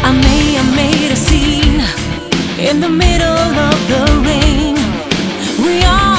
I made a scene in the middle of the rain. We are